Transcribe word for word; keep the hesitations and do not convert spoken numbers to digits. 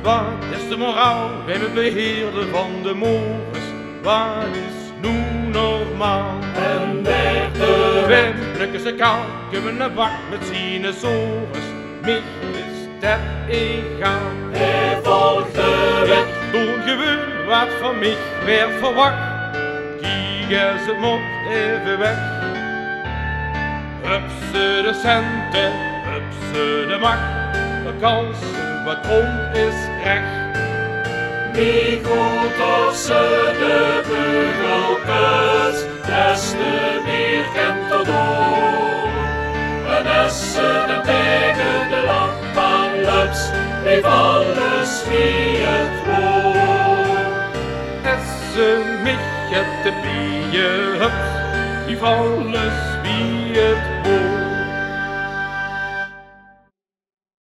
Wat is de moraal bij het beheerder van de morgens? Wat is nu normaal? En weg de Wim plukken ze kaal, kunnen een bak met sinaasappels. Mij is dat egal. hij volgt de wet. Doen gewoon wat van mij werd verwacht. Kieken ze mop even weg. Hup ze de centen, hup ze de macht. Als ze wat om is recht. Wie goed of ze de bugelkes, des te meer kent er door. En als ze de tegen de lamp aan lups, heeft alles wie het hoort. Als ze mich het de bijen hups, die alles wie het hoort.